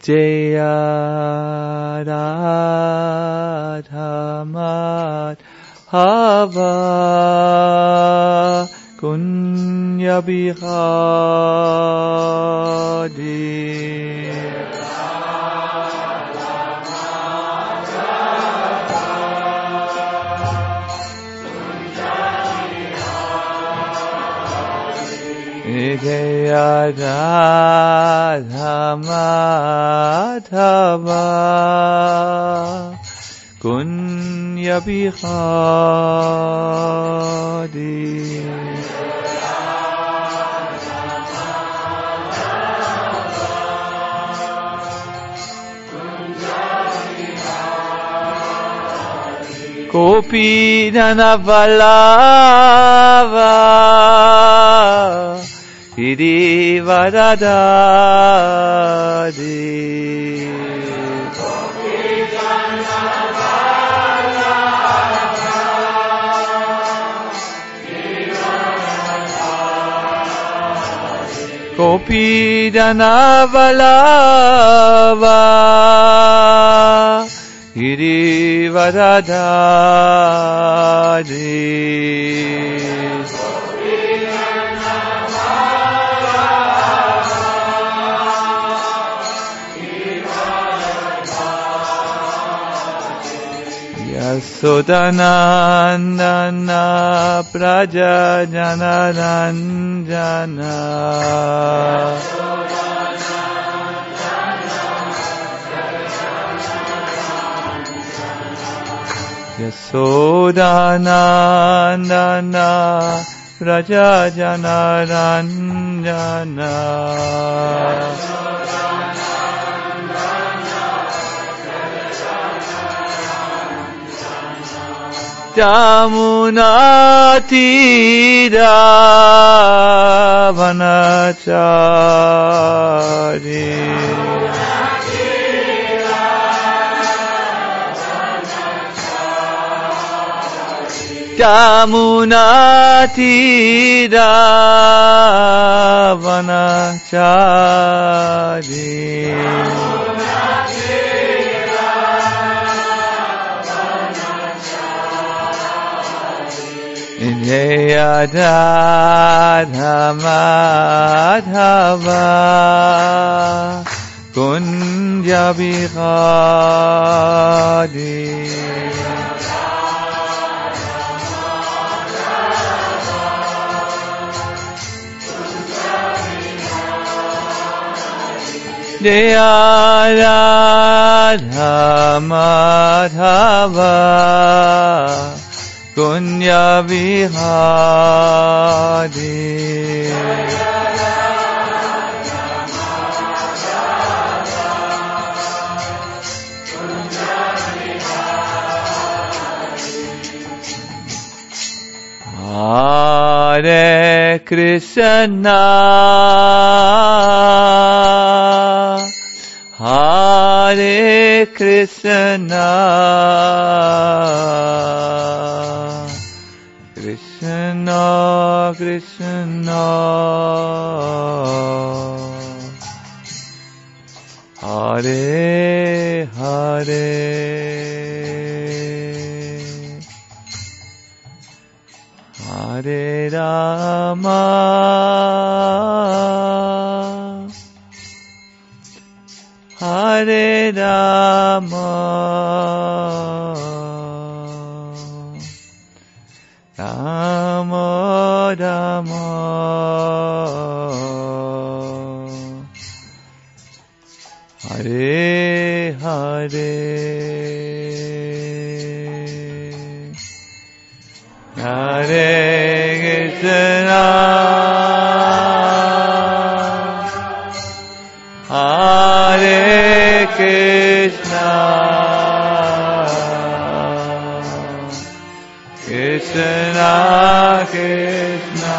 Jaya Radha Madhava Kunya Bihari Jaya Radha Madhava Kunya Bihari Gopi Jana Vallabha Girivaradari Gopi Jana Vallabha Girivaradari Yasodanandana Praja Janaranjana Yasodanandana Praja Janaranjana Jamuna Tira Vanachari Jamuna Tira Vanachari Jaya Radha Madhava Kunja Bihari Jaya Radha Madhava Kunya Bihari Hare Krishna Hare Krishna Krishna Krishna Hare Hare Hare Rama Hare Rama Rama Rama Hare Hare Hare Krishna Hare Krishna Krishna Krishna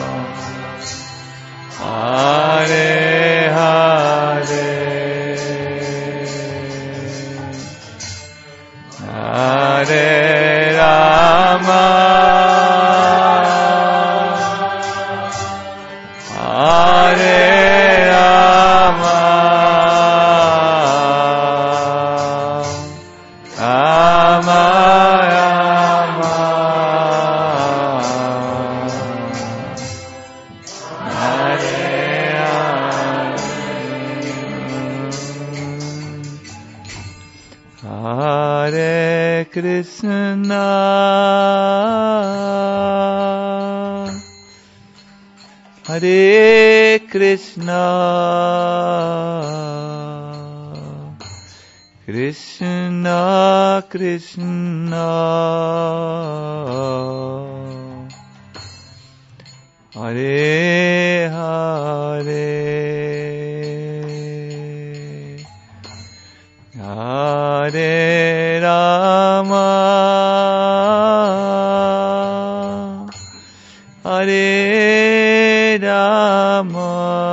Hare Hare Krishna, Hare Krishna, Krishna Krishna, Hare Hare, Hare Rama, Hare Rama,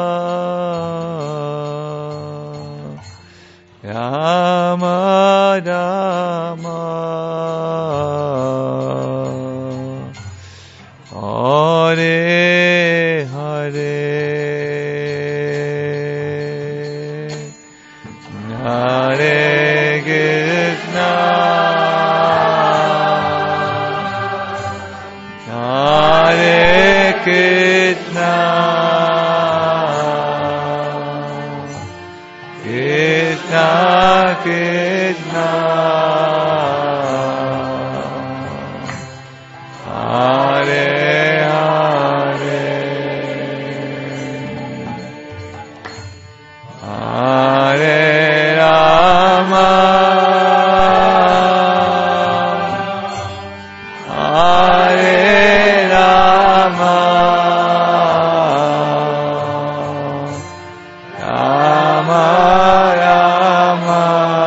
Rama Rama, Hare Hare, Hare Krishna, Hare Krishna, Krishna Krishna, Hare Hare, Hare Rama, Hare Rama, Rama Rama,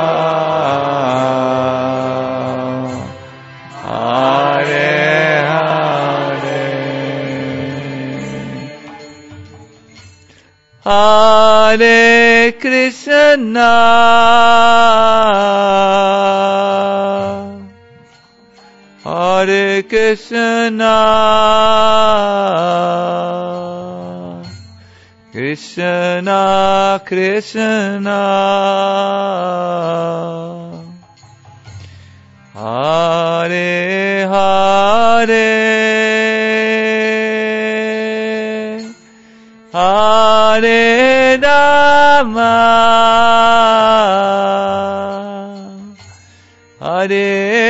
Hare Hare, Hare Krishna, Hare Krishna, Krishna Krishna, Hare Hare, Hare Rama, Hare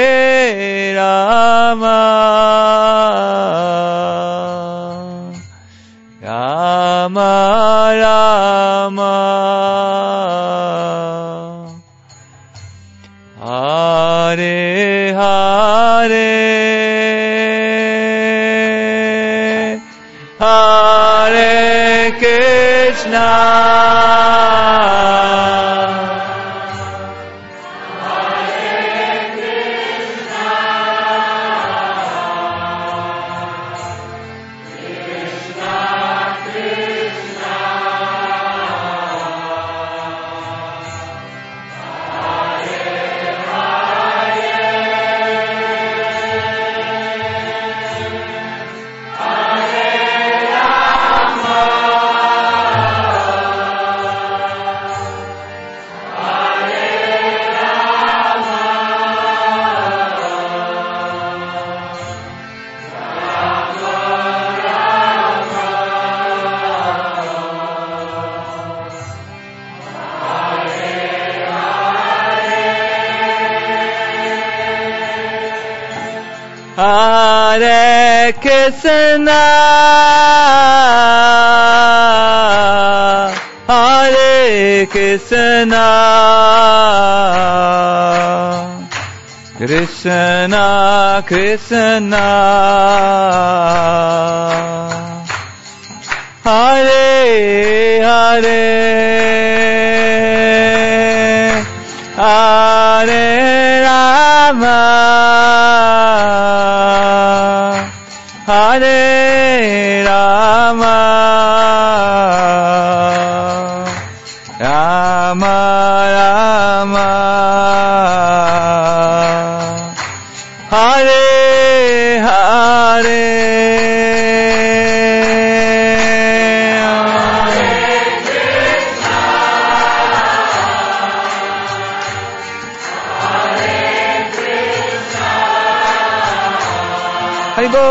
Rama, Rama Rama, Hare Hare, Hare Krishna, Hare Krishna, Hare Krishna, Krishna Krishna, Hare Hare, Hare Rama, Hare Rama, Rama Rama, Hare Hare, Haribo,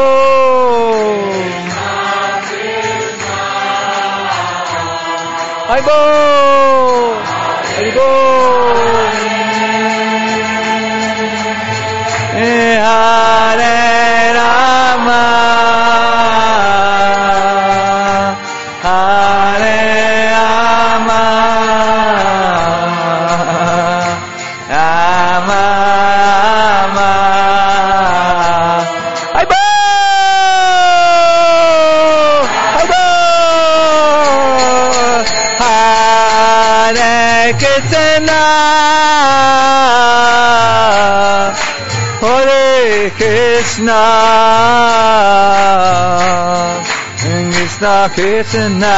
Haribo, Haribo, Krishna, Hare Krishna, Krishna Krishna,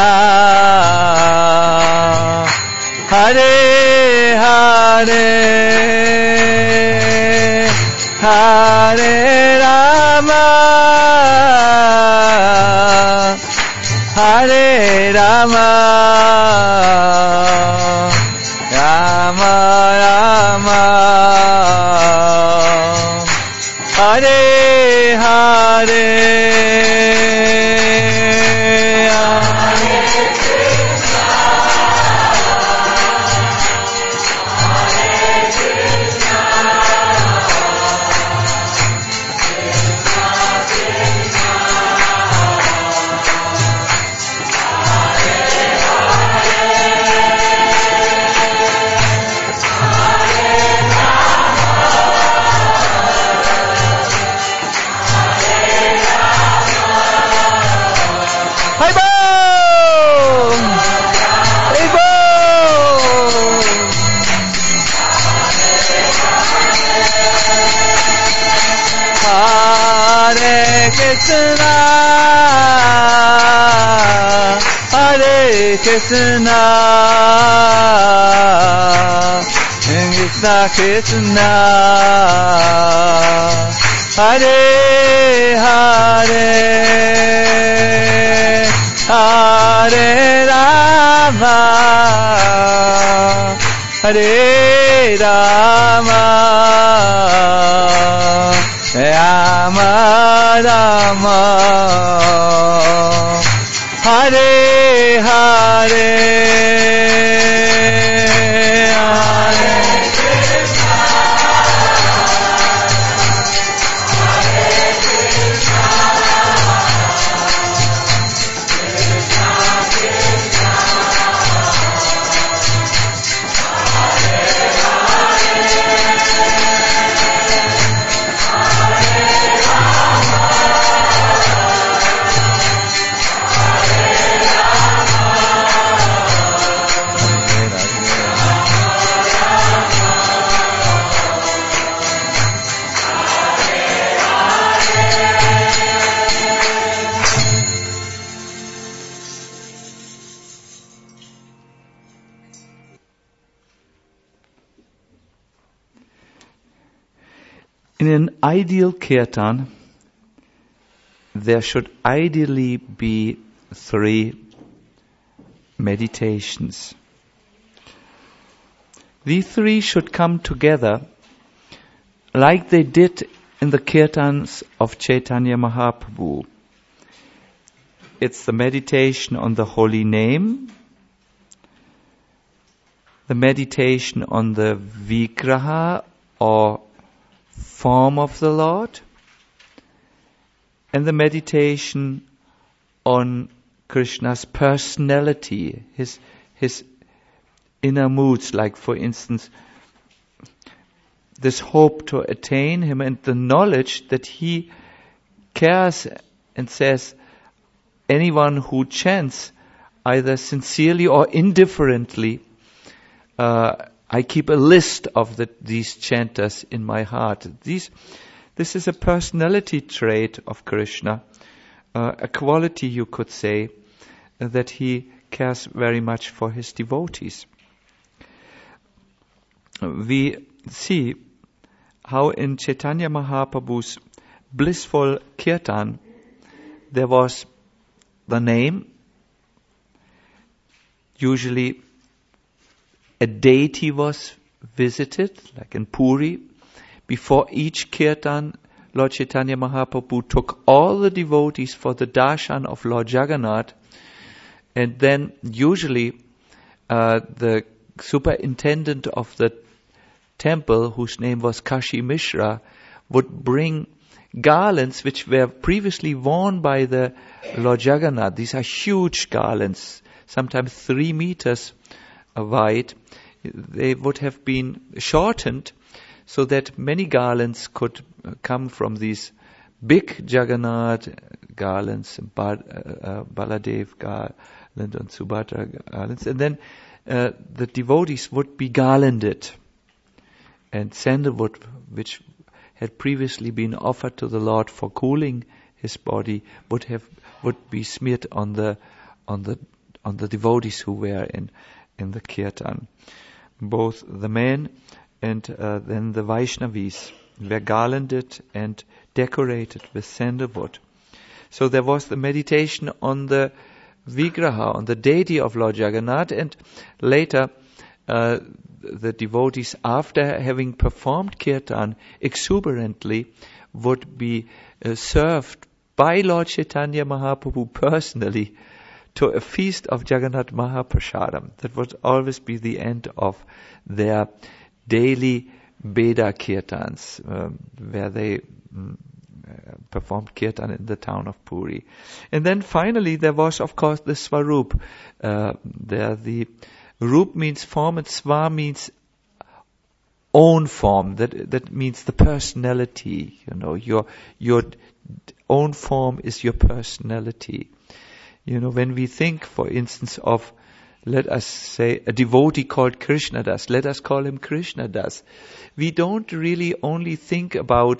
Hare Hare, Hare Rama, Hare Rama, Rama Rama, Hare Hare. Krishna, Hare Krishna, Krishna Krishna, Hare Hare, Hare Rama, Hare Rama, Rama Rama, Hare Hare, Hare Krishna, Hare Krishna, Krishna Krishna, Hare In an ideal kirtan, there should ideally be 3 meditations. These 3 should come together like they did in the kirtans of Chaitanya Mahaprabhu. It's the meditation on the holy name, the meditation on the Vigraha or form of the Lord, and the meditation on Krishna's personality, his inner moods, like for instance this hope to attain him and the knowledge that he cares and says, anyone who chants either sincerely or indifferently, I keep a list of these chanters in my heart. This is a personality trait of Krishna, a quality you could say, that he cares very much for his devotees. We see how in Chaitanya Mahaprabhu's blissful kirtan there was the name, usually a deity was visited, like in Puri. Before each kirtan, Lord Chaitanya Mahaprabhu took all the devotees for the darshan of Lord Jagannath, and then usually the superintendent of the temple, whose name was Kashi Mishra, would bring garlands which were previously worn by the Lord Jagannath. These are huge garlands, sometimes 3 meters wide. They would have been shortened so that many garlands could come from these big Jagannath garlands, Baladev garland and Subhadra garlands. And then the devotees would be garlanded, and sandalwood, which had previously been offered to the Lord for cooling his body, would be smeared on the devotees who were in the kirtan. Both the men and then the Vaishnavis were garlanded and decorated with sandalwood. So there was the meditation on the Vigraha, on the deity of Lord Jagannath, and later the devotees, after having performed kirtan exuberantly, would be served by Lord Chaitanya Mahaprabhu personally to a feast of Jagannath Mahaprasadam. That would always be the end of their daily Veda kirtans, where they performed kirtan in the town of Puri. And then finally there was, of course, the Swarup. The Rup means form and Swa means own form. That means the personality. Your own form is your personality. When we think, for instance, of, let us say, a devotee called Krishnadas, let us call him Krishnadas. We don't really only think about,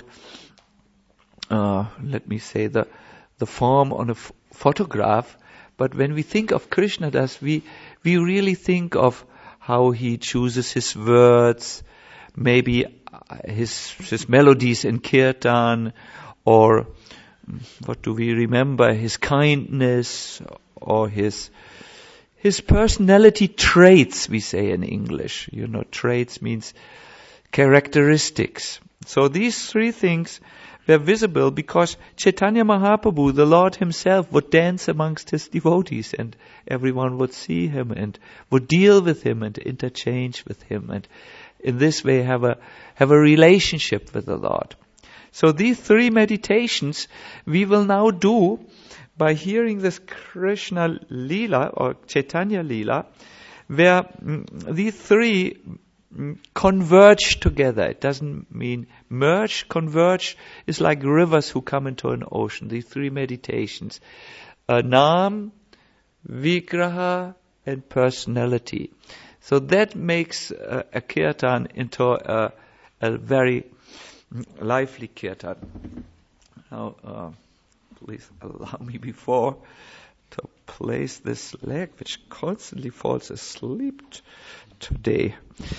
the form on a photograph, but when we think of Krishnadas, we really think of how he chooses his words, maybe his melodies in kirtan, or what do we remember? His kindness, or his personality traits, we say in English. Traits means characteristics. So these three things were visible because Chaitanya Mahaprabhu, the Lord himself, would dance amongst his devotees, and everyone would see him and would deal with him and interchange with him, and in this way have a relationship with the Lord. So these three meditations we will now do by hearing this Krishna Leela or Chaitanya Leela, where these three converge together. It doesn't mean merge. Converge is like rivers who come into an ocean. These three meditations: Naam, Vigraha, and personality. So that makes a kirtan into a very lively kirtan. Now, please allow me before to place this leg, which constantly falls asleep today.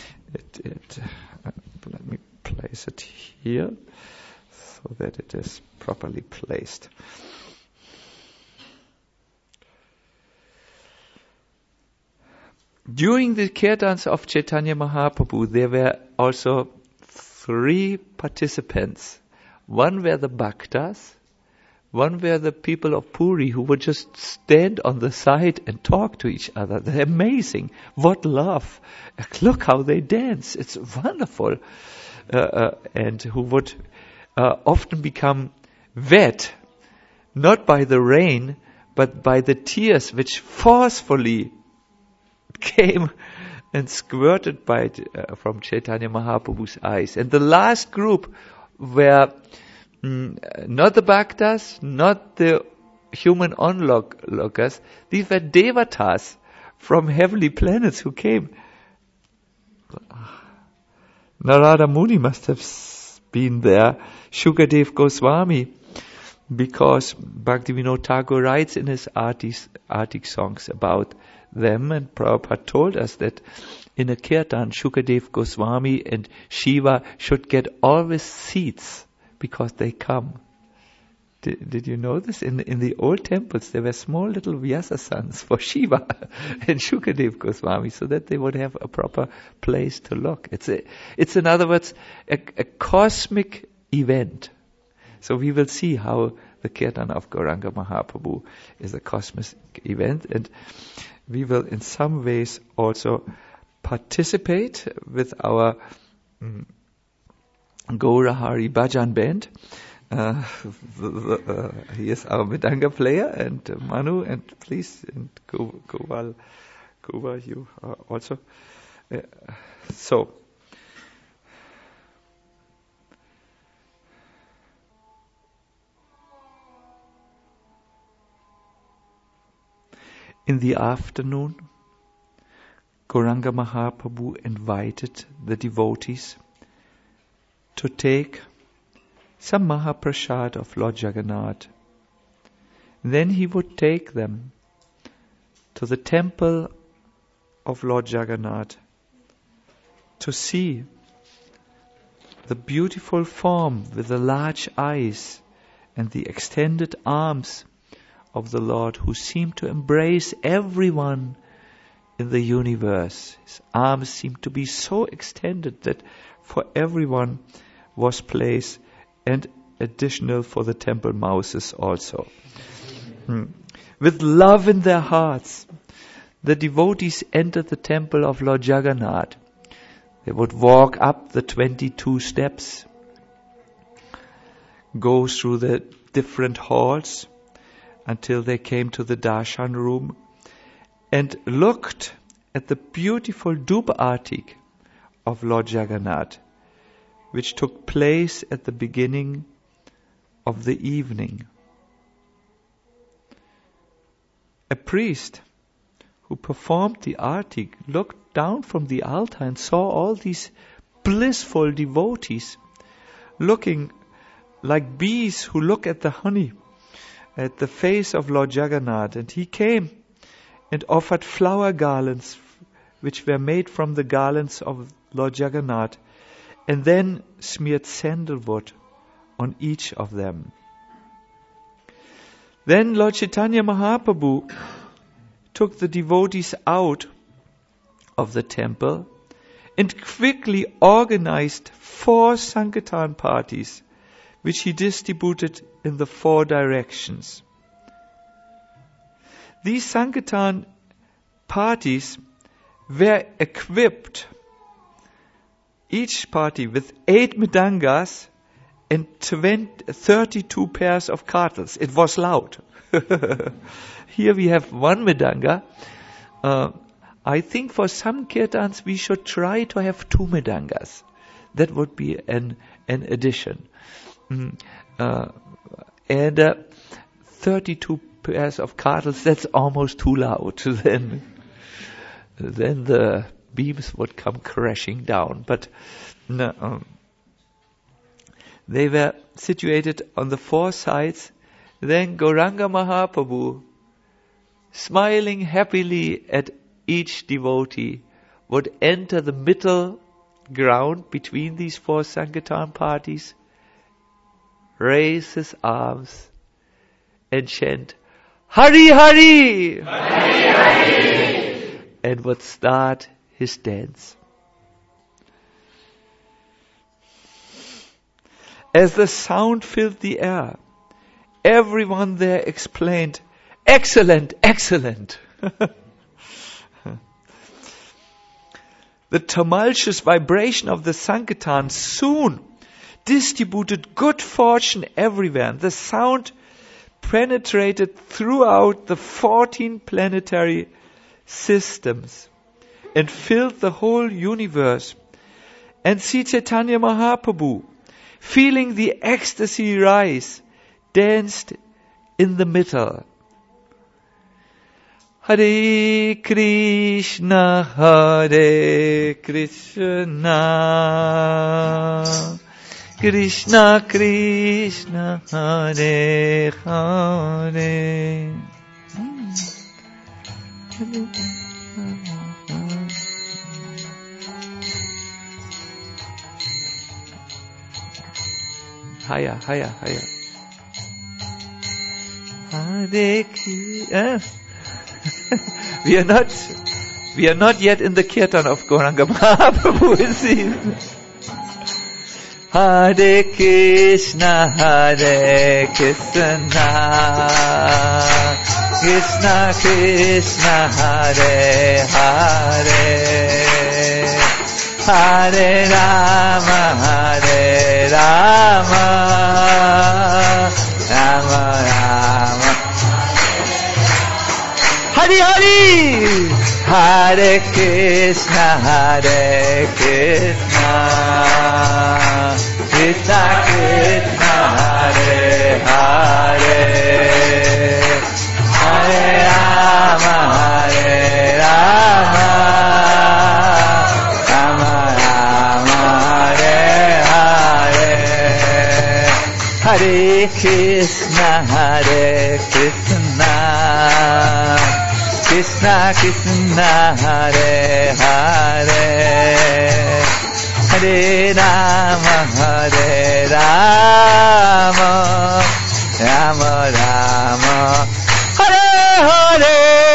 Let me place it here so that it is properly placed. During the kirtans of Chaitanya Mahaprabhu, there were also three participants. One were the bhaktas, one were the people of Puri who would just stand on the side and talk to each other. They're amazing. What love. Look how they dance. It's wonderful. And who would often become wet, not by the rain, but by the tears which forcefully came and squirted from Chaitanya Mahaprabhu's eyes. And the last group were not the bhaktas, not the human onlookers. These were devatas from heavenly planets who came. Narada Muni must have been there. Shukadev Goswami, because Bhaktivinoda Thakur writes in his Arctic songs about them, and Prabhupada told us that in a kirtan, Shukadev Goswami and Shiva should get always seats because they come. Did you know this? In the old temples, there were small little Vyasasans for Shiva and Shukadev Goswami, so that they would have a proper place to look. It's in other words a cosmic event. So we will see how the kirtan of Gauranga Mahaprabhu is a cosmic event, and we will in some ways also participate with our Gaura Hari Bhajan band. He is our Mridanga player, and Manu, and please, and Gopal, you also. So, in the afternoon, Gauranga Mahaprabhu invited the devotees to take some Mahaprasad of Lord Jagannath. Then he would take them to the temple of Lord Jagannath to see the beautiful form with the large eyes and the extended arms of the Lord, who seemed to embrace everyone in the universe. His arms seemed to be so extended that for everyone was place, and additional for the temple mouses also. With love in their hearts, the devotees entered the temple of Lord Jagannath. They would walk up the 22 steps, go through the different halls until they came to the darshan room and looked at the beautiful Dhoopa Artik of Lord Jagannath, which took place at the beginning of the evening. A priest who performed the Artik looked down from the altar and saw all these blissful devotees looking like bees who look at the honey at the face of Lord Jagannath. And he came and offered flower garlands which were made from the garlands of Lord Jagannath, and then smeared sandalwood on each of them. Then Lord Chaitanya Mahaprabhu took the devotees out of the temple and quickly organized 4 Sankirtan parties, which he distributed in the 4 directions. These Sankirtan parties were equipped, each party with 8 mridangas and 32 pairs of kartals. It was loud. Here we have 1 mridanga. I think for some kirtans we should try to have 2 mridangas. That would be an addition. And 32 pairs of kartals, that's almost too loud. Then the beams would come crashing down. But no, they were situated on the 4 sides. Then Gauranga Mahaprabhu, smiling happily at each devotee, would enter the middle ground between these 4 Sankirtan parties, raise his arms and chant, Hari Hari! Hari Hari! And would start his dance. As the sound filled the air, everyone there exclaimed, Excellent, excellent! The tumultuous vibration of the Sankirtan soon distributed good fortune everywhere. The sound penetrated throughout the 14 planetary systems and filled the whole universe. And Sri Chaitanya Mahaprabhu, feeling the ecstasy rise, danced in the middle. Hare Krishna, Hare Krishna, Krishna Krishna, Hare Hare. Higher, higher, higher. Hare Krishna. We are not yet in the kirtan of Gauranga Mahaprabhu. Hare Krishna, Hare Krishna, Krishna Krishna, Hare Hare, Hare Rama, Hare Rama, Rama Rama, Hare Hare, Hare Krishna, Hare Krishna, Krishna Krishna, Hare Hare, Hare Rama, Hare Rama, Hare Krishna, Krishna Krishna, Hare Hare, Hare Rama, Rama Rama, Hare Hare.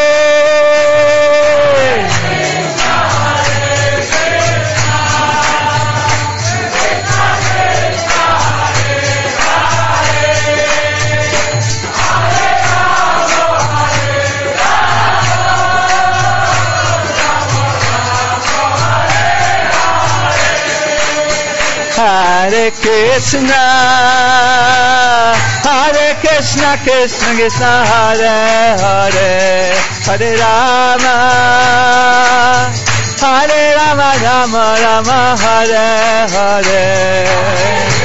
Hare Krishna, Krishna Krishna, Hare Hare, Hare Rama, Rama Rama, Hare Hare.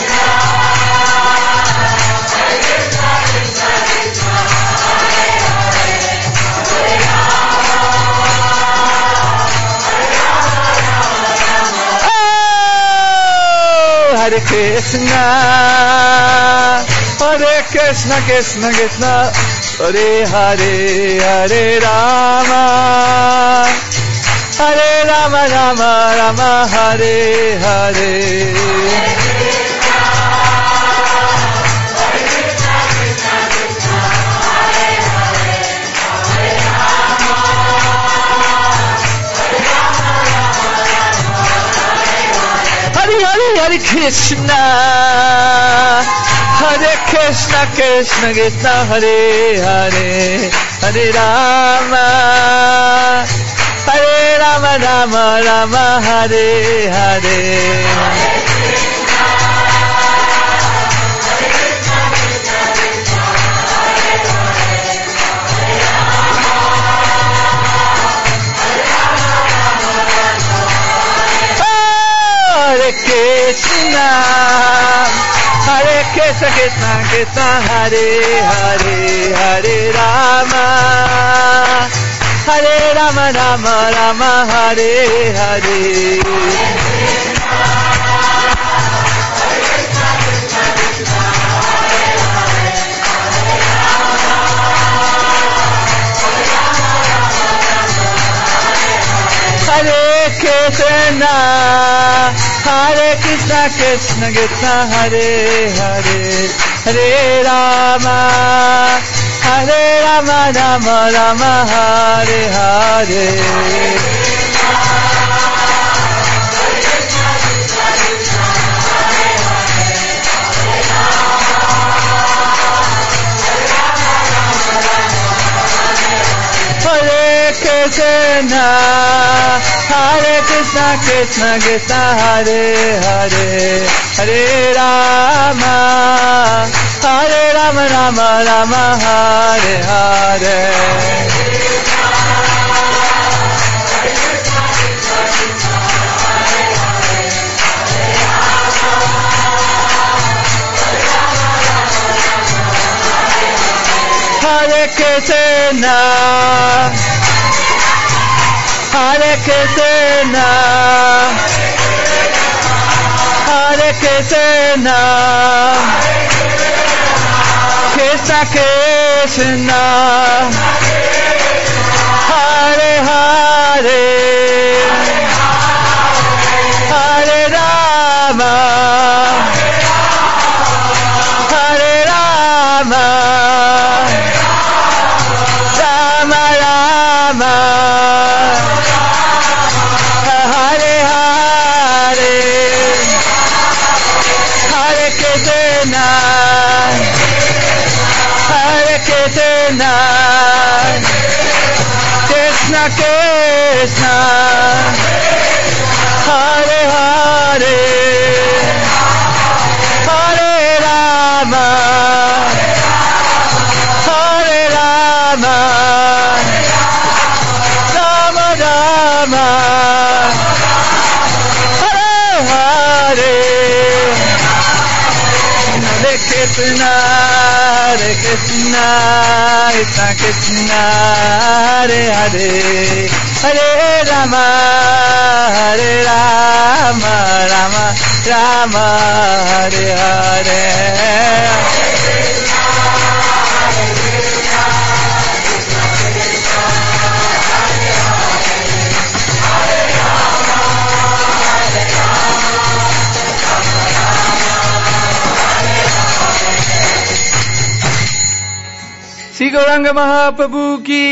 Hare Krishna, Krishna Krishna, Hare Hare, Hare Rama, Rama Rama, Hare Hare. Hare Krishna, Krishna Krishna, Hare Hare, Hare Rama, Rama Rama, Hare Hare. Krishna, Krishna Krishna, Hare Hare, Hare Rama, Rama Rama, Hare Hare. Hare Krishna, Krishna Krishna, Hare Hare, Hare Rama, Rama Rama, Hare Hare. Hare Krishna, Krishna Krishna, Hare Hare, Hare Rama, Rama Rama, Hare Hare. Hare Krishna, Krishna Krishna, Krishna Krishna, Hare Hare, Hare Rama, Hare Rama, Rama Rama, Hare Hare, Hare Krishna, Hare Krishna, Krishna Krishna, Hare Hare, Hare Rama, Hare Rama, Rama Rama, Hare Hare. Hare Krishna, Krishna Krishna, Hare Hare, Hare Rama, Rama Rama Hare Hare Sri Gauranga Mahaprabhu ki.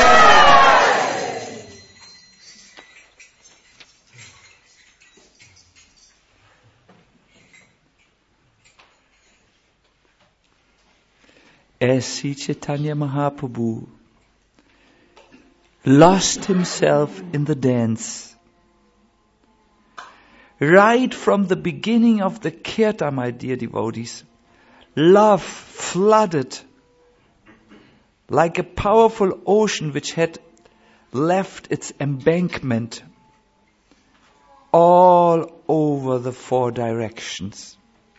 As Sri Chaitanya Mahaprabhu lost himself in the dance, right from the beginning of the kirtan, my dear devotees, love flooded like a powerful ocean which had left its embankment all over the four directions.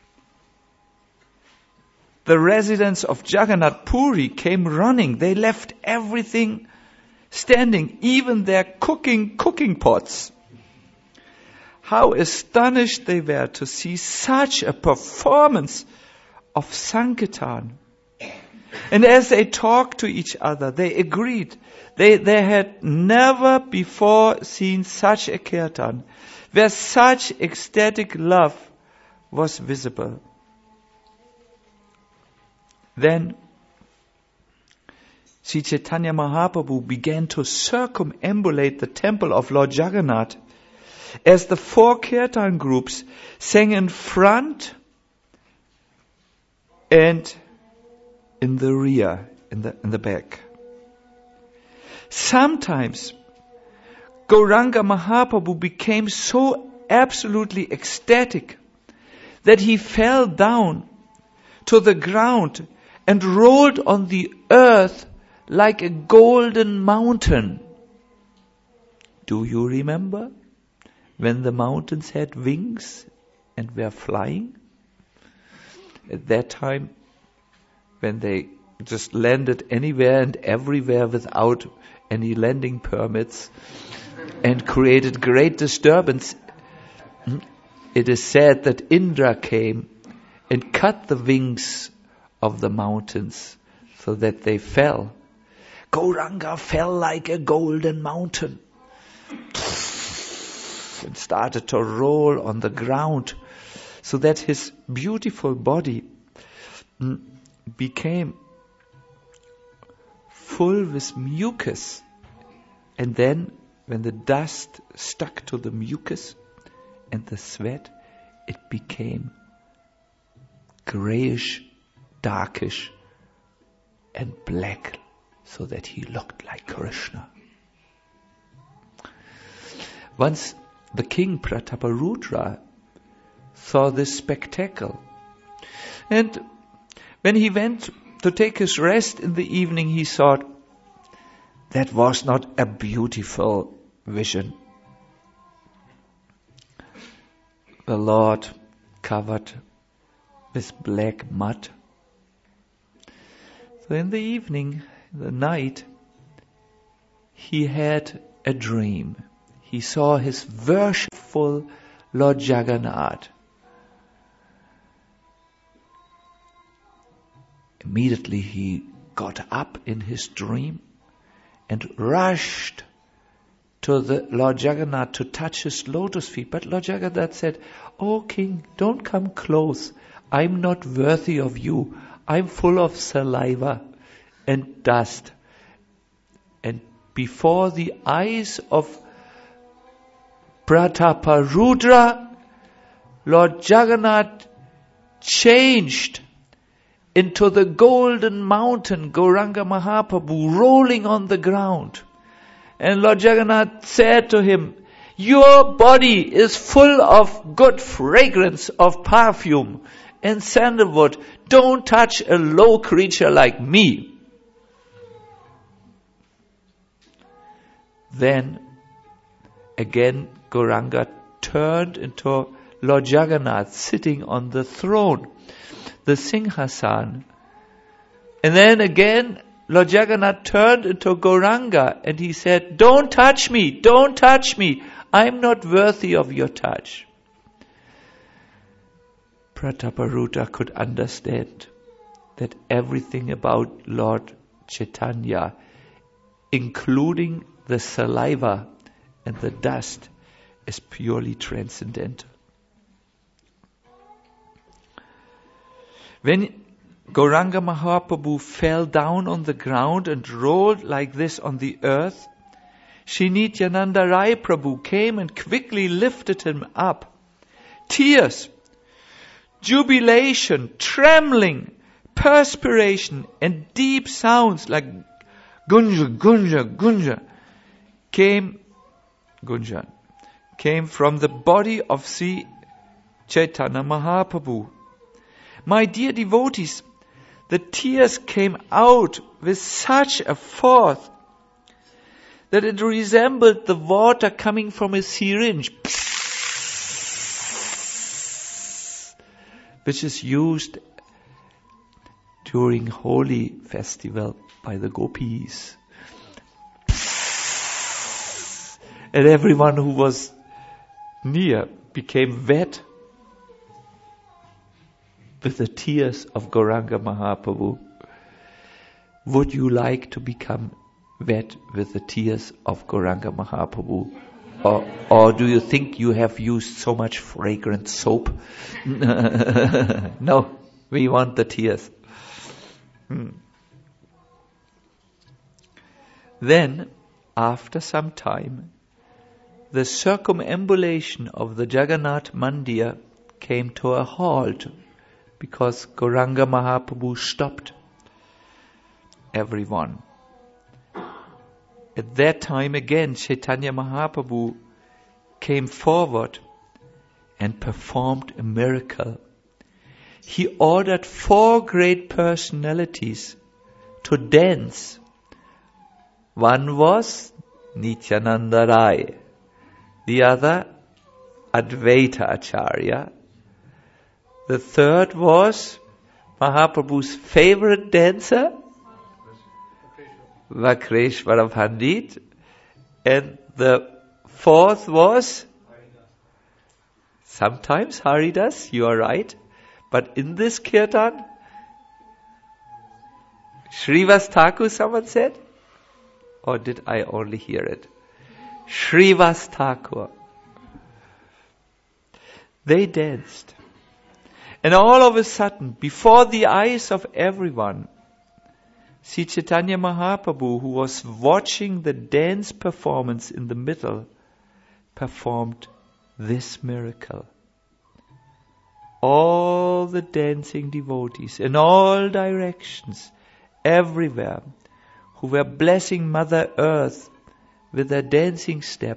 The residents of Jagannath Puri came running. They left everything standing, even their cooking pots. How astonished they were to see such a performance of Sankirtan. And as they talked to each other, they agreed they had never before seen such a kirtan, where such ecstatic love was visible. Then Sri Chaitanya Mahaprabhu began to circumambulate the temple of Lord Jagannath as the four kirtan groups sang in front and in the rear, in the back. Sometimes Gauranga Mahaprabhu became so absolutely ecstatic that he fell down to the ground and rolled on the earth like a golden mountain. Do you remember when the mountains had wings and were flying? At that time, when they just landed anywhere and everywhere without any landing permits and created great disturbance, it is said that Indra came and cut the wings of the mountains so that they fell. Gauranga fell like a golden mountain and started to roll on the ground so that his beautiful body became full with mucus. And then when the dust stuck to the mucus and the sweat, it became grayish, darkish and black, so that he looked like Krishna. Once the king Prataparudra saw this spectacle, and when he went to take his rest in the evening, he thought, that was not a beautiful vision. The Lord covered with black mud. So in the evening, the night, he had a dream. He saw his worshipful Lord Jagannath. Immediately he got up in his dream and rushed to the Lord Jagannath to touch his lotus feet. But Lord Jagannath said, "Oh king, don't come close. I'm not worthy of you. I'm full of saliva and dust." And before the eyes of Prataparudra, Lord Jagannath changed into the golden mountain, Gauranga Mahaprabhu, rolling on the ground. And Lord Jagannath said to him, "Your body is full of good fragrance of perfume and sandalwood. Don't touch a low creature like me." Then again Gauranga turned into Lord Jagannath sitting on the throne, the Singhasan. And then again Lord Jagannath turned into Gauranga and he said, "Don't touch me, don't touch me. I'm not worthy of your touch." Prataparuta could understand that everything about Lord Chaitanya, including the saliva and the dust, is purely transcendental. When Gauranga Mahaprabhu fell down on the ground and rolled like this on the earth, Shri Nityananda Rai Prabhu came and quickly lifted him up. Tears, jubilation, trembling, perspiration, and deep sounds like gunja, gunja, gunja came from the body of Sri Chaitanya Mahaprabhu. My dear devotees, the tears came out with such a force that it resembled the water coming from a syringe, which is used during Holi festival by the gopis. And everyone who was near became wet with the tears of Gauranga Mahaprabhu. Would you like to become wet with the tears of Gauranga Mahaprabhu? Or do you think you have used so much fragrant soap? No, we want the tears. Then, after some time, the circumambulation of the Jagannath Mandir came to a halt because Gauranga Mahaprabhu stopped everyone. At that time again, Chaitanya Mahaprabhu came forward and performed a miracle. He ordered 4 great personalities to dance. One was Nityananda Rai, the other Advaita Acharya. The third was Mahaprabhu's favorite dancer, Vakreshvara Pandit. And the fourth was sometimes Haridas, you are right. But in this kirtan, Srivas Thakur, someone said? Or did I only hear it? Srivas Thakur. They danced. And all of a sudden, before the eyes of everyone, Sri Chaitanya Mahaprabhu, who was watching the dance performance in the middle, performed this miracle. All the dancing devotees in all directions, everywhere, who were blessing Mother Earth with their dancing step,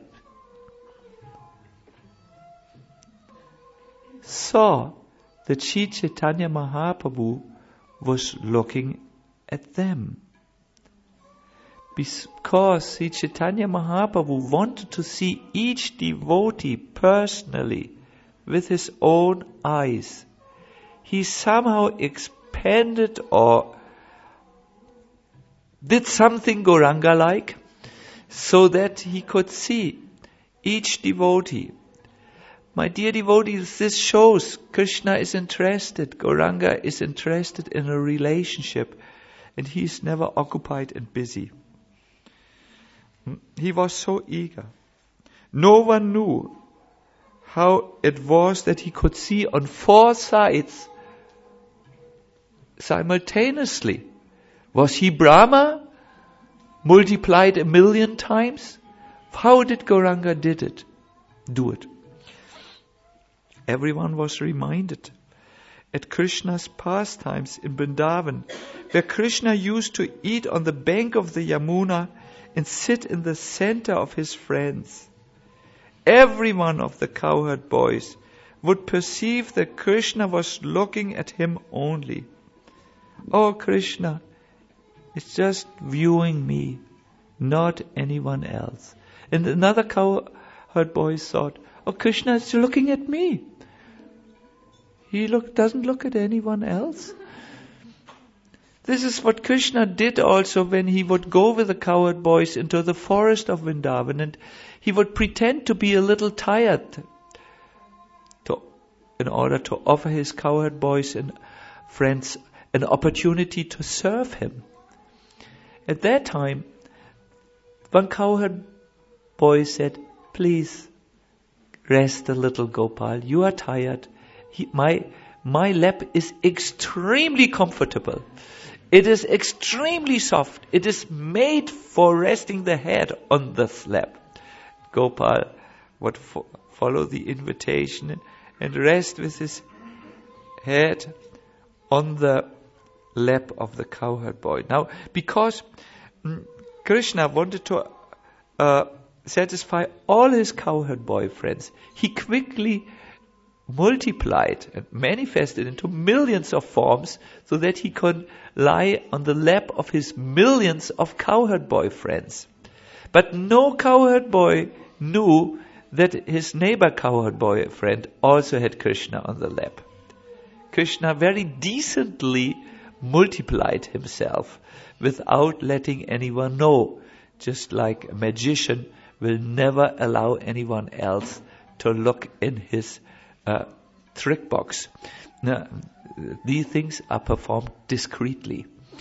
saw that Sri Chaitanya Mahaprabhu was looking at them. Because Sri Chaitanya Mahaprabhu wanted to see each devotee personally with his own eyes, he somehow expanded or did something Gauranga-like so that he could see each devotee. My dear devotees, this shows Krishna is interested, Gauranga is interested in a relationship, and he is never occupied and busy. He was so eager. No one knew how it was that he could see on 4 sides simultaneously. Was he Brahma multiplied 1,000,000 times? How did Gauranga do it? Everyone was reminded at Krishna's pastimes in Vrindavan, where Krishna used to eat on the bank of the Yamuna and sit in the center of his friends. Every one of the cowherd boys would perceive that Krishna was looking at him only. Oh, Krishna is just viewing me, not anyone else. And another cowherd boy thought, oh, Krishna is looking at me. He doesn't look at anyone else. This is what Krishna did also when he would go with the cowherd boys into the forest of Vrindavan, and he would pretend to be a little tired to in order to offer his cowherd boys and friends an opportunity to serve him. At that time, one cowherd boy said, "Please rest a little, Gopal. You are tired. My lap is extremely comfortable. It is extremely soft. It is made for resting the head on this lap." Gopal would follow the invitation and rest with his head on the lap of the cowherd boy. Now, because Krishna wanted to satisfy all his cowherd boy friends, he quickly multiplied and manifested into millions of forms so that he could lie on the lap of his millions of cowherd boy friends. But no cowherd boy knew that his neighbor cowherd boy friend also had Krishna on the lap. Krishna very decently multiplied himself without letting anyone know, just like a magician will never allow anyone else to look in his trick box. Now, these things are performed discreetly.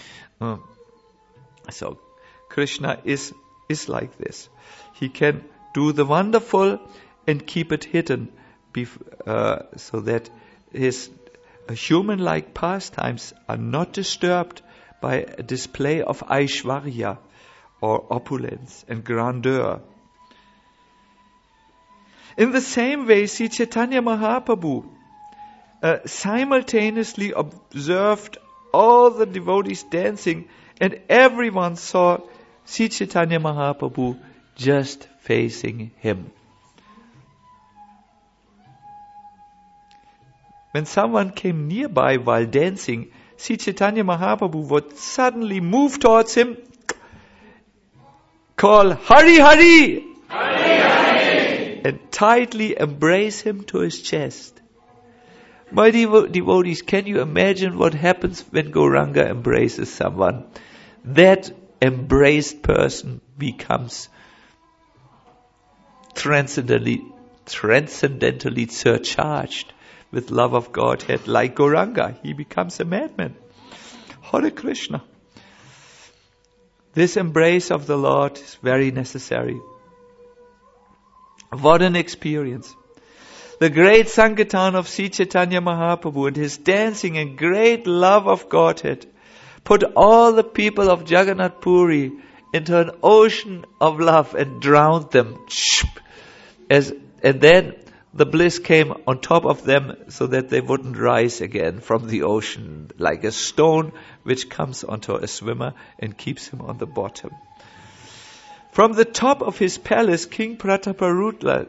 So Krishna is like this. He can do the wonderful and keep it hidden, so that his human-like pastimes are not disturbed by a display of Aishwarya or opulence and grandeur. In the same way, Sri Chaitanya Mahaprabhu simultaneously observed all the devotees dancing, and everyone saw Sri Chaitanya Mahaprabhu just facing him. When someone came nearby while dancing, Sri Chaitanya Mahaprabhu would suddenly move towards him, call Hari Hari, Hari Hari, and tightly embrace him to his chest. My devotees, can you imagine what happens when Gauranga embraces someone? That embraced person becomes transcendentally surcharged with love of Godhead, like Gauranga. He becomes a madman. Hare Krishna. This embrace of the Lord is very necessary. What an experience. The great Sankirtan of Sri Chaitanya Mahaprabhu and his dancing and great love of Godhead put all the people of Jagannath Puri into an ocean of love and drowned them. And then the bliss came on top of them so that they wouldn't rise again from the ocean, like a stone which comes onto a swimmer and keeps him on the bottom. From the top of his palace, King Prataparudra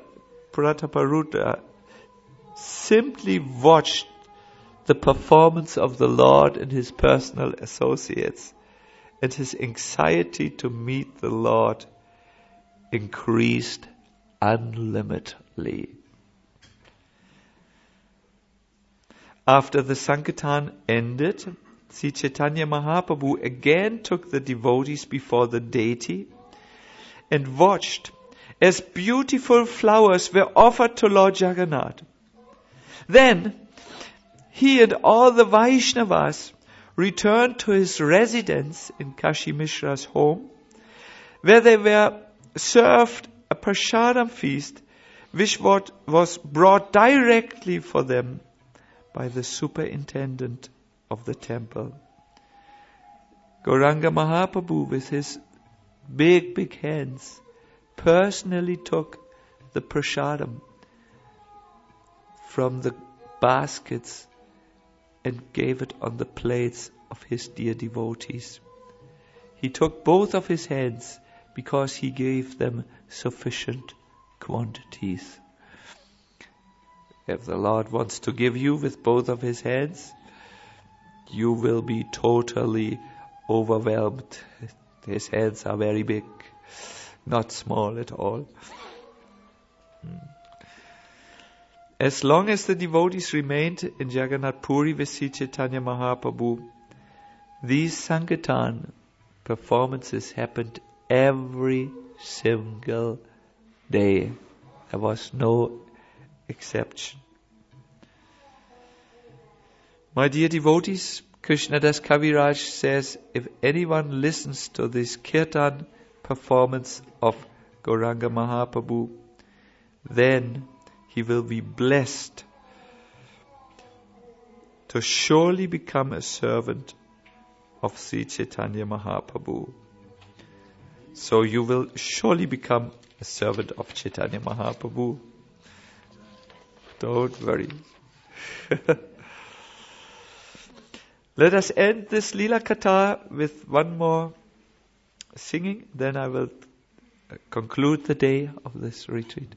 simply watched the performance of the Lord and his personal associates, and his anxiety to meet the Lord increased unlimitedly. After the Sankirtan ended, Sri Chaitanya Mahaprabhu again took the devotees before the deity and watched as beautiful flowers were offered to Lord Jagannath. Then he and all the Vaishnavas returned to his residence in Kashi Mishra's home, where they were served a prasadam feast which was brought directly for them by the superintendent of the temple. Gauranga Mahaprabhu, with his big hands, personally took the prasadam from the baskets and gave it on the plates of his dear devotees. He took both of his hands because he gave them sufficient quantities. If the Lord wants to give you with both of his hands, you will be totally overwhelmed. His hands are very big, not small at all. As long as the devotees remained in Jagannath Puri with Sri Chaitanya Mahaprabhu, these Sankirtan performances happened every single day. There was no exception. My dear devotees, Krishnadas Kaviraj says, if anyone listens to this kirtan performance of Gauranga Mahaprabhu, then he will be blessed to surely become a servant of Sri Chaitanya Mahaprabhu. So you will surely become a servant of Chaitanya Mahaprabhu. Don't worry. Let us end this Leela Katha with one more singing, then I will conclude the day of this retreat.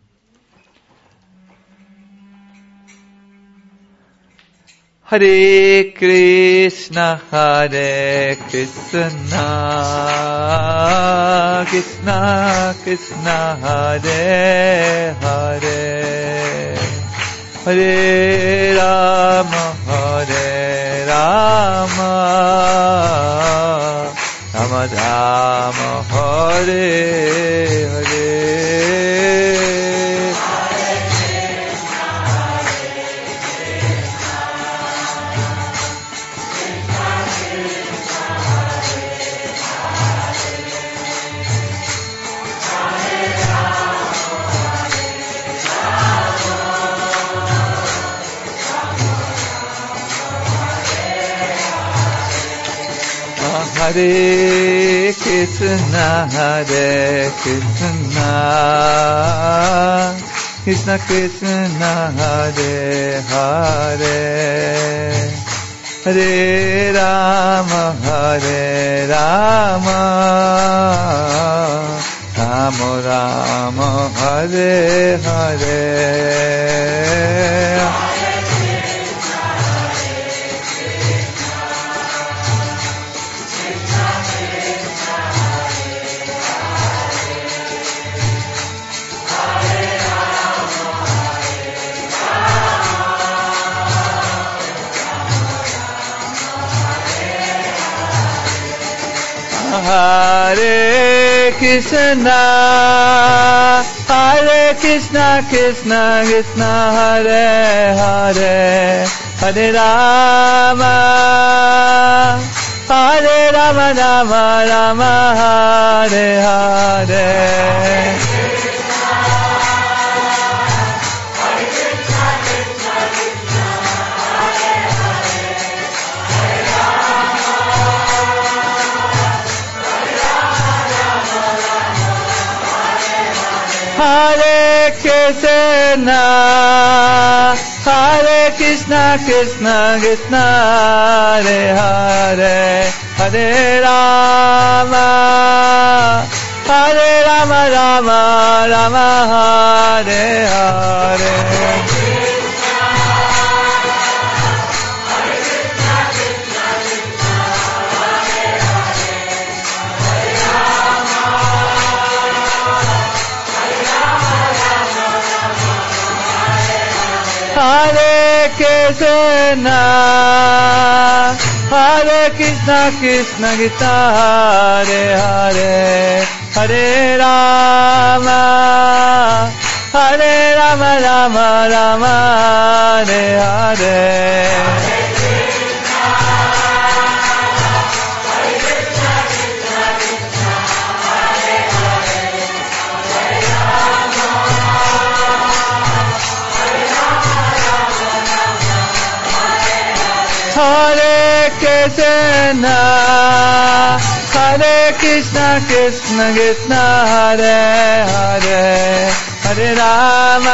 Hare Krishna, Krishna Krishna, Hare Hare, Hare Rama, Rama Rama, Hare Hare. Hare Krishna, Krishna Krishna, Hare Hare, Hare Rama, Rama Rama, Hare Hare. Hare Krishna, Krishna Krishna, Hare Hare, Hare Rama, Rama, Hare Hare. Hare Krishna, Krishna Krishna, Hare Hare, Hare Rama, Rama Hare Hare. Hare Krishna, Krishna Krishna, Hare Hare, Hare Rama, Rama Hare Hare. Hare Krishna, Krishna Krishna, Hare Hare, Hare Rama,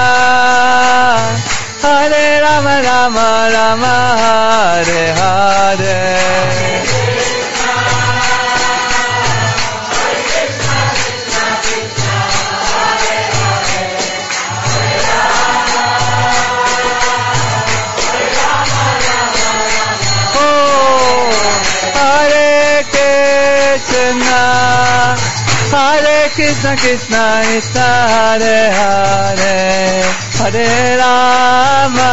Rama Hare Hare. Krishna Krishna, Hare Hare, Hare Rama,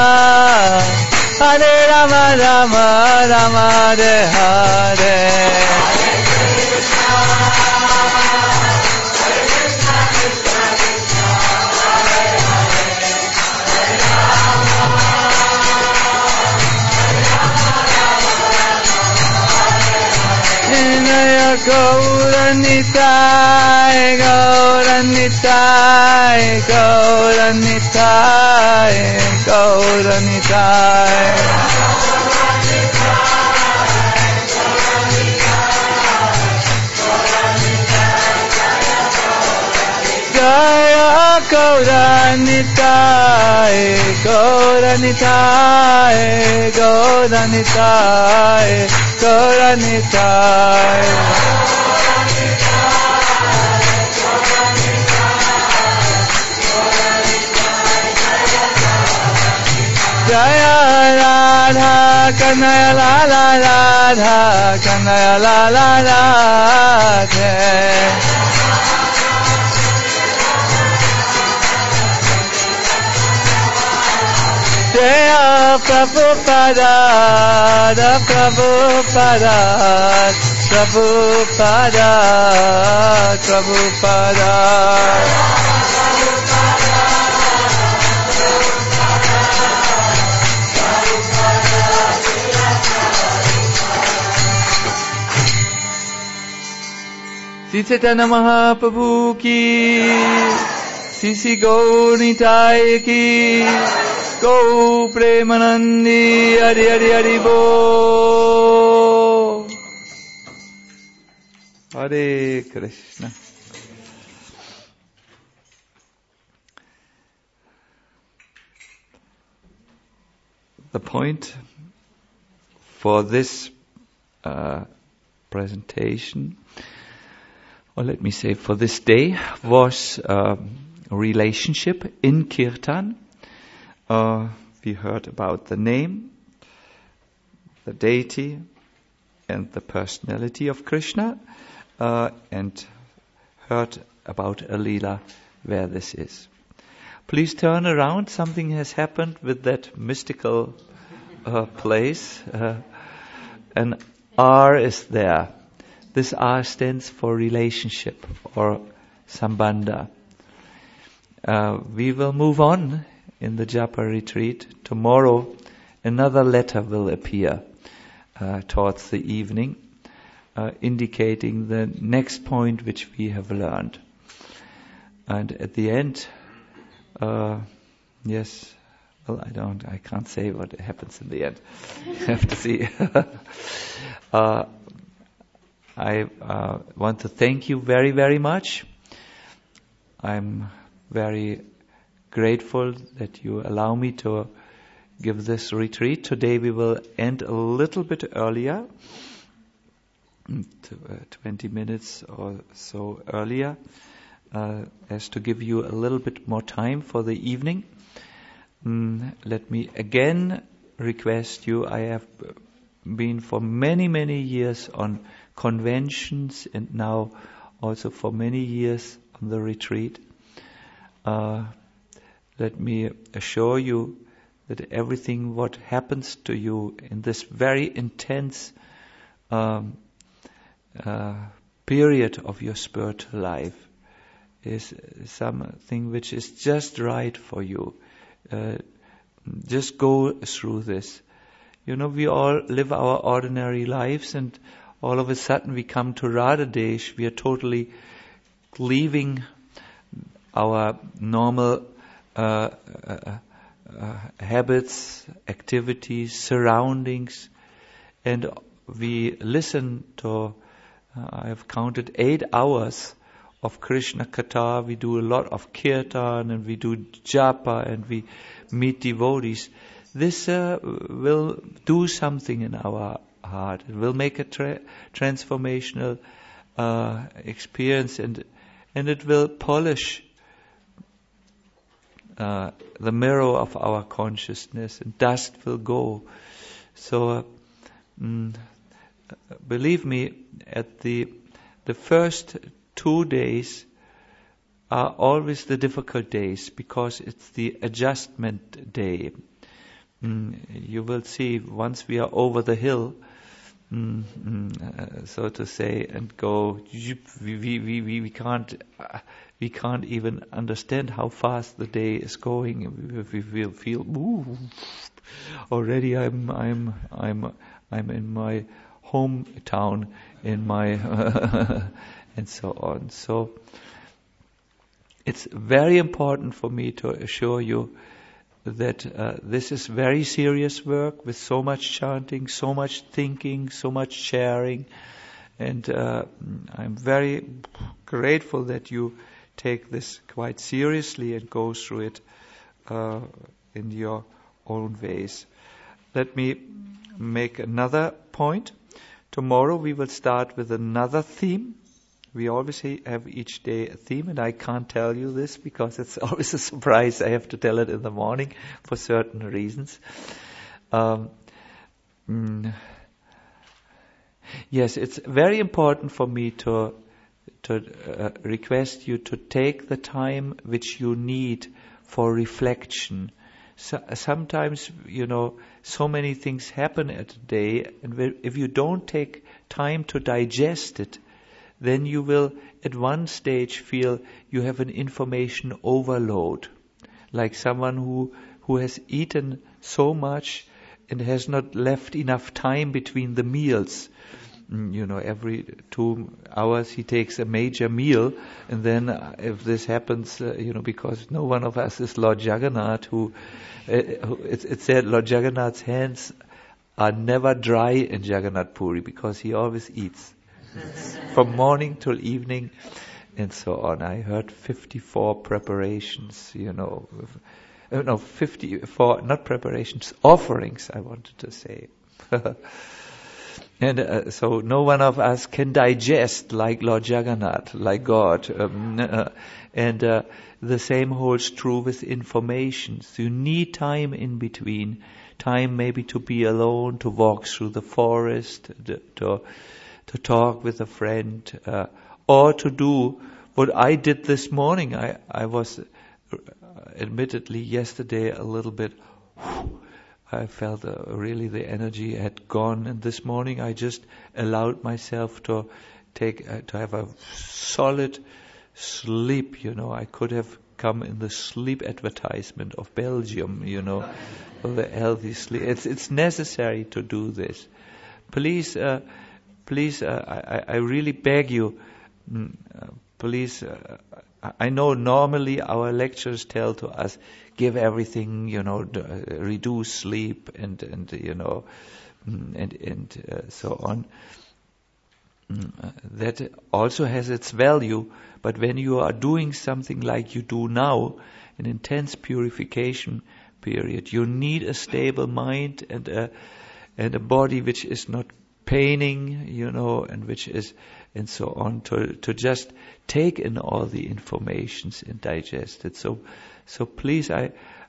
Rama Hare Hare. Gauranitai, Gauranitai, Gauranitai, Gauranitai. Jaya Gauranitai, Gauranitai, Gauranitai, Gauranitai. Jaya Radha Kanaya Lala Radha Kanaya Lala Radha. Jaya Prabhupada, Prabhupada, Prabhupada, Prabhupada. Sri Chaitanya Mahaprabhu ki, Sri Gaur Nitai ki, Go Premanandi, Hari Hari Hari Bo. Hare Krishna. The point for this presentation, or let me say for this day, was relationship in Kirtan. We heard about the name, the deity, and the personality of Krishna, and heard about a Leela where this is. Please turn around. Something has happened with that mystical place. An R is there. This R stands for relationship or sambandha. We will move on in the Japa retreat. Tomorrow, another letter will appear towards the evening, indicating the next point which we have learned. And at the end, I can't say what happens in the end. You have to see. I want to thank you very, very much. I'm very grateful that you allow me to give this retreat. Today we will end a little bit earlier, 20 minutes or so earlier, as to give you a little bit more time for the evening. Let me again request you. I have been for many, many years on conventions and now also for many years on the retreat. Let me assure you that everything what happens to you in this very intense period of your spiritual life is something which is just right for you. Just go through this. You know, we all live our ordinary lives, and all of a sudden we come to Radha Desh. We are totally leaving our normal habits, activities, surroundings, and we listen to, I have counted 8 hours of Krishna Katha. We do a lot of Kirtan, and we do Japa, and we meet devotees. This will do something in our heart. It will make a transformational experience, and it will polish the mirror of our consciousness, and dust will go. So believe me, at the first 2 days are always the difficult days, because it's the adjustment day. You will see once we are over the hill, so to say, and go, we can't even understand how fast the day is going. We will feel, already I'm in my hometown in my and so on. So it's very important for me to assure you that this is very serious work with so much chanting, so much thinking, so much sharing, and I'm very grateful that you take this quite seriously and go through it in your own ways. Let me make another point. Tomorrow we will start with another theme. We always have each day a theme, and I can't tell you this because it's always a surprise. I have to tell it in the morning for certain reasons. Yes, it's very important for me to request you to take the time which you need for reflection. Sometimes, so many things happen at a day, and if you don't take time to digest it, then you will at one stage feel you have an information overload. Like someone who has eaten so much and has not left enough time between the meals. Every 2 hours he takes a major meal, and then if this happens, because no one of us is Lord Jagannath, it's said Lord Jagannath's hands are never dry in Jagannath Puri because he always eats. From morning till evening and so on. I heard 54 preparations, 54, not preparations, offerings, I wanted to say. And so no one of us can digest like Lord Jagannath, like God. And the same holds true with information. So you need time in between. Time maybe to be alone, to walk through the forest, to talk with a friend, or to do what I did this morning. I was admittedly yesterday a little bit, I felt really the energy had gone, and this morning I just allowed myself to have a solid sleep. I could have come in the sleep advertisement of Belgium, for the healthy sleep. It's necessary to do this. Please, I really beg you, please, I know normally our lecturers tell to us, give everything, reduce sleep and so on. That also has its value, but when you are doing something like you do now, an intense purification period, you need a stable mind and a body which is not paining, and which is, and so on, to just take in all the informations and digest it. So please, I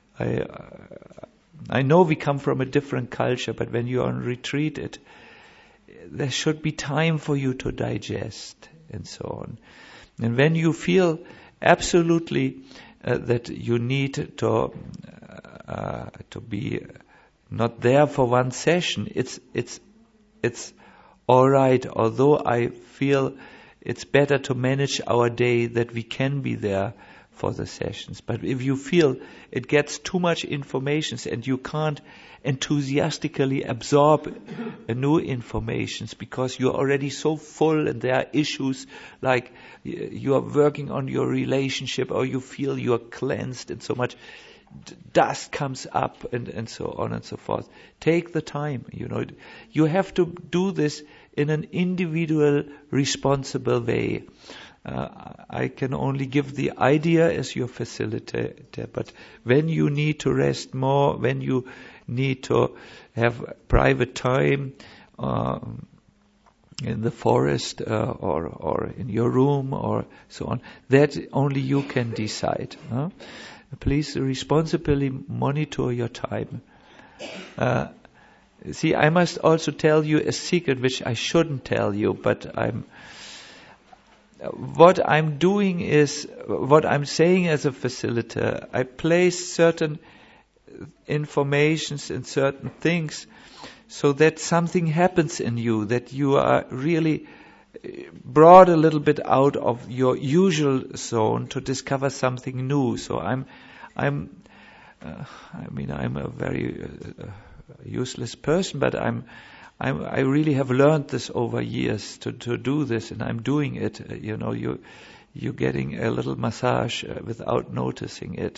know we come from a different culture, but when you are on retreat, there should be time for you to digest and so on. And when you feel absolutely that you need to be not there for one session, it's all right, although I feel it's better to manage our day that we can be there for the sessions. But if you feel it gets too much information and you can't enthusiastically absorb new information because you're already so full and there are issues like you are working on your relationship or you feel you are cleansed and so much dust comes up and so on and so forth. Take the time, You have to do this in an individual, responsible way. I can only give the idea as your facilitator, but when you need to rest more, when you need to have private time in the forest or in your room or so on, that only you can decide. Please responsibly monitor your time. See, I must also tell you a secret which I shouldn't tell you, but what I'm doing is, what I'm saying as a facilitator, I place certain informations and certain things so that something happens in you, that you are really brought a little bit out of your usual zone to discover something new. So I'm a very useless person, but I really have learned this over years to do this, and I'm doing it. You're getting a little massage without noticing it.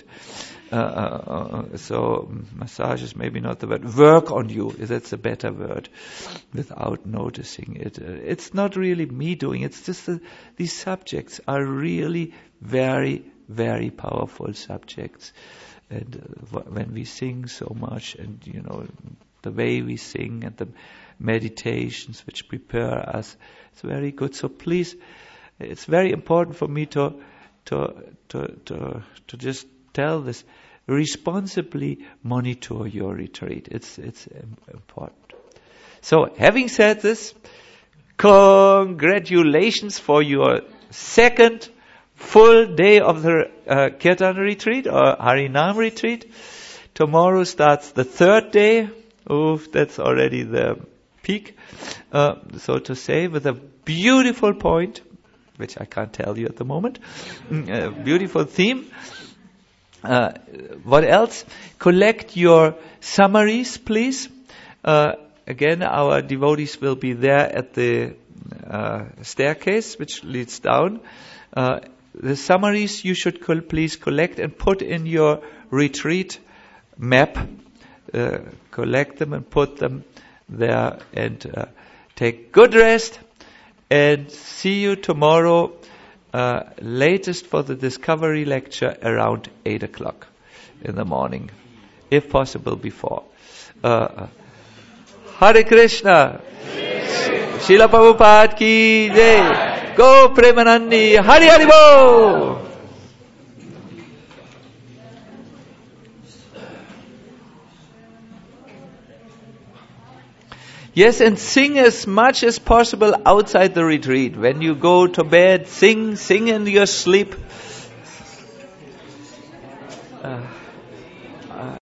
So massage is maybe not the word. Work on you, that's a better word, without noticing it. It's not really me doing it. It's just that these subjects are really very, very powerful subjects. And when we sing so much, and the way we sing and the meditations which prepare us, it's very good. So please, it's very important for me to just tell this. Responsibly monitor your retreat. It's important. So, having said this, congratulations for your second full day of the Kirtan retreat or Harinam retreat. Tomorrow starts the third day. Oh, that's already the peak, so to say, with a beautiful point, which I can't tell you at the moment. Beautiful theme. What else? Collect your summaries, please. Again, our devotees will be there at the staircase which leads down. The summaries you should please collect and put in your retreat map. Collect them and put them there, and take good rest. And see you tomorrow, latest for the discovery lecture around 8 o'clock in the morning, if possible before. Hare Krishna, Srila Prabhupada ki jai, Go Premanandi, Hari Hari Bo. Yes, and sing as much as possible outside the retreat. When you go to bed, sing in your sleep.